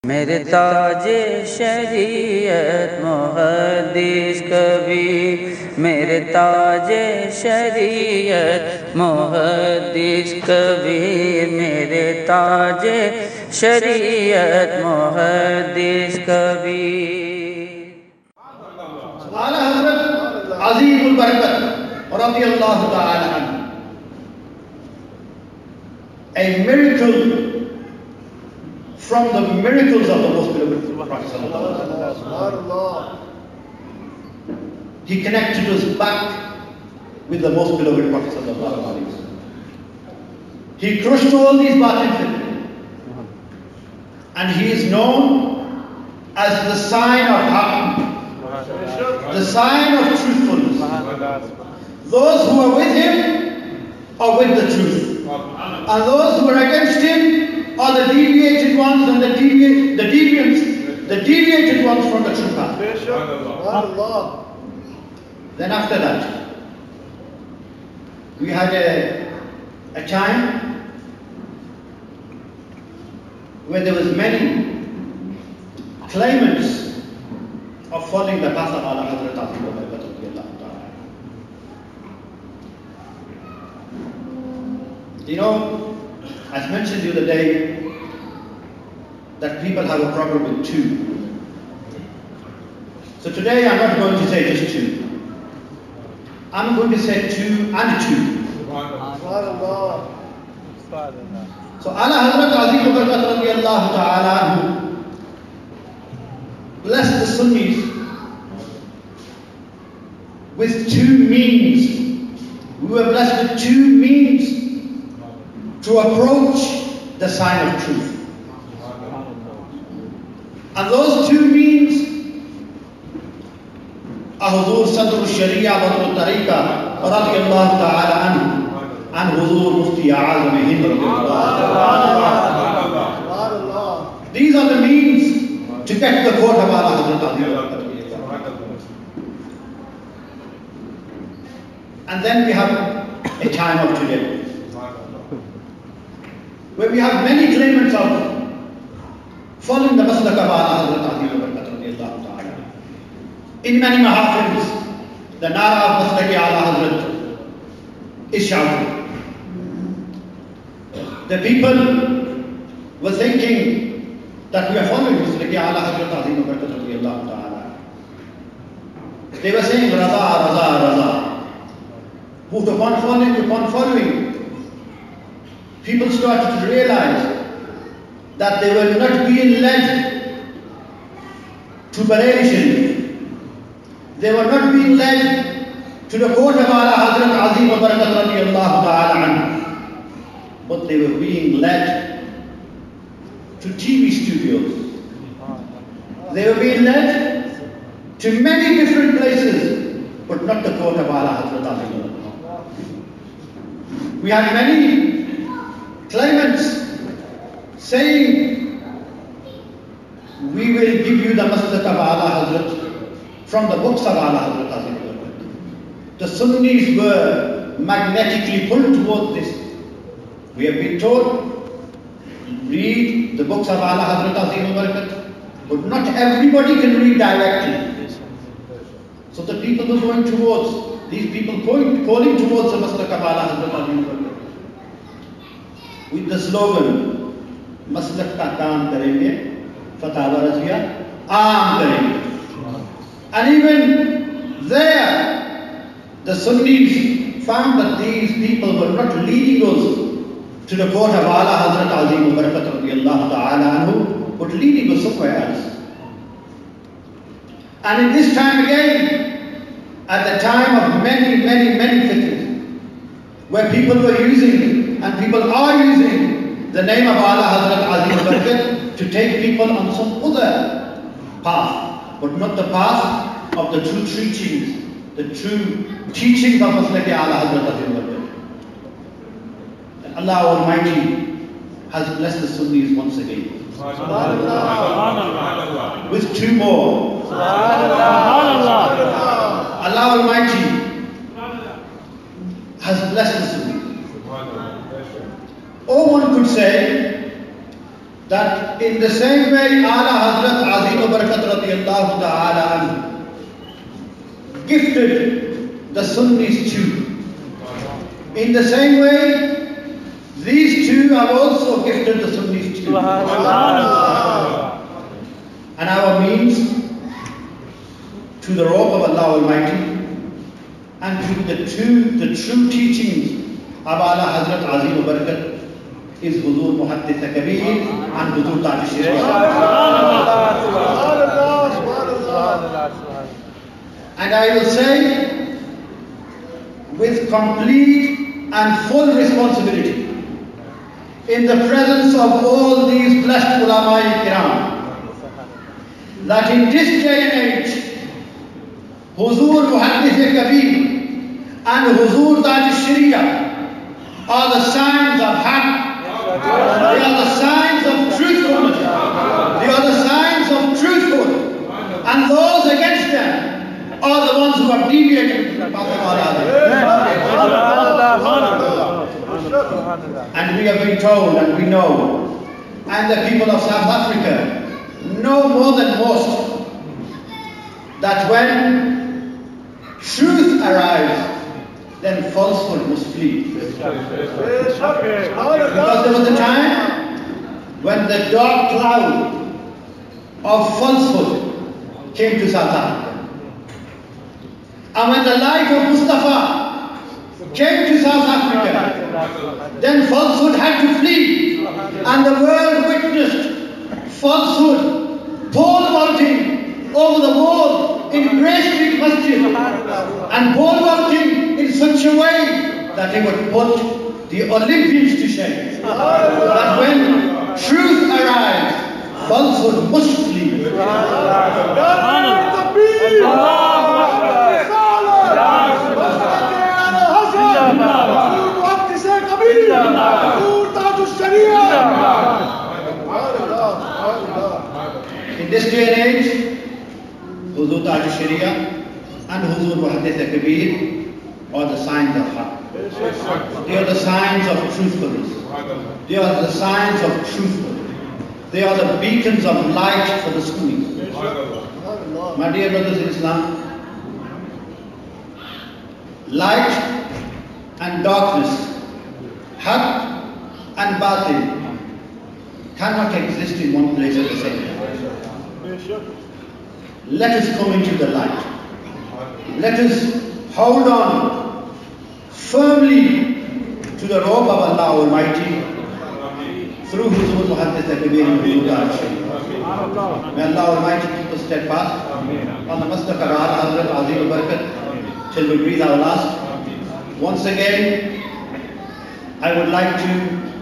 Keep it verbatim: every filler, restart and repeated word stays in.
मेरे ताजे शरीयत मुहद्दिस कबीर, मेरे ताजे शरीयत मुहद्दिस कबीर, मेरे ताजे शरीयत मुहद्दिस कबीर। आला हज़रत अज़ीमुल बरकत रज़ियल्लाहु ताला अन्हु, a miracle from the miracles of the most beloved Prophet sallallahu alaihi wasallam. He connected us back with the most beloved Prophet sallallahu alaihi wasallam. He crushed all these batil, and he is known as the sign of haqq, the sign of truthfulness. Those who are with him are with the truth, and those who are against him are the deviated ones and the, devi the deviants, the deviated ones from the true path. Then after that, we had a, a time where there was many claimants of following the path of Allah Hazrat Abu Bakr radiyallahu ta'ala. You know, as mentioned the other day, that people have a problem with two. So today I'm not going to say just two. I'm going to say two and two. So Allah Hazrat Abu Bakr radiyallahu ta'ala blessed the Sunnis with two means. We were blessed with two means to approach the sign of truth. And those two means are Huzur Sadr al-Sharia Badr al-Tariqa radiyallahu ta'ala anhu and Huzur Mufti A'azam Hind radiyallahu. These are the means to get to the court of Allah Hazrat Abu Bakr. And then we have a time of today, where we have many claimants of following the maslak of Allah Hazrat Abu Bakr radiyallahu ta'ala. In many mahafils, the nara of maslak Allah Hazrat is shouted. The people were thinking that we are following maslak Allah Hazrat Abu Bakr radiyallahu ta'ala. They were saying Raza, Raza, Raza. Moved upon following, upon following. People started to realize that they were not being led to Bareilly Sharif. They were not being led to the court of Allah Hazrat Azeem Barakat radiyallahu ta'ala anhu, but they were being led to T V studios. They were being led to many different places, but not the court of Allah Hazrat Azeem. We had many claimants saying, we will give you the maslak of Allah Hazrat from the books of Allah Hazrat Azeem. The Sunnis were magnetically pulled towards this. We have been told, read the books of Allah Hazrat Azeem, but not everybody can read directly. So the people were going towards, these people going, calling towards the maslak of Allah Hazrat Azeem with the slogan, maslak ka kaam karenge, fatawa razia, aam karenge. And even there, the Sunnis found that these people were not leading us to the court of Allah Hazrat Azeem Barakat radiyallahu ta'ala anhu, but leading us somewhere else. And in this time again, at the time of many, many, many fitnas, where people were using and people are using the name of Allah Hazrat Azeem Barakat to take people on some other path, but not the path of the true teachings, the true teachings of Maslak Allah Hazrat Azeem Barakat. And Allah Almighty has blessed the Sunnis once again with two more. Allah Almighty has blessed the Sunnis. Or one could say that that in the same way Ala Hazrat Azim wa Barakat radiyallahu ta'ala anhu gifted the Sunnis too. In the same way, these two have also gifted the Sunnis too. And our means to the rope of Allah Almighty and to the true, the true teachings of Ala Hazrat Azim wa Barakat is Huzur Muhaddith Kabir and Huzur Taj Sharia. And I will say with complete and full responsibility in the presence of all these blessed ulama kiram that in this day and age Huzur Muhaddith Kabir and Huzur Taj Sharia are the signs of haqq. They are the signs of truthfulness. They are the signs of truthfulness. And those against them are the ones who have deviated from the path of Allah. And we have been told and we know, and the people of South Africa know more than most, that when truth arrives, then falsehood must flee. Because there was a time when the dark cloud of falsehood came to South Africa. And when the light of Mustafa came to South Africa, then falsehood had to flee. And the world witnessed falsehood pole vaulting over the wall in Grey Street Masjid, and pole vaulting in such a way that it would put the Olympians to shame. That when truth arrives, falsehood must flee. In this day and age, Huzur Taj Sharia and Huzur Muhaddith Kabir are the signs of haqq. They are the signs of truthfulness. They are the signs of truthfulness. They are the beacons of light for the Sunnis. My dear brothers in Islam, light and darkness, haqq and batil, cannot exist in one place at the same time. Let us come into the light. Let us hold on firmly to the rope of Allah Almighty through Huzur Muhaddith Kabir and Huzur Taj Sharia. May Allah Almighty keep us steadfast on the Mustaq of Ala Hazrat Azim wa Barakat till we breathe our last. Once again, I would like to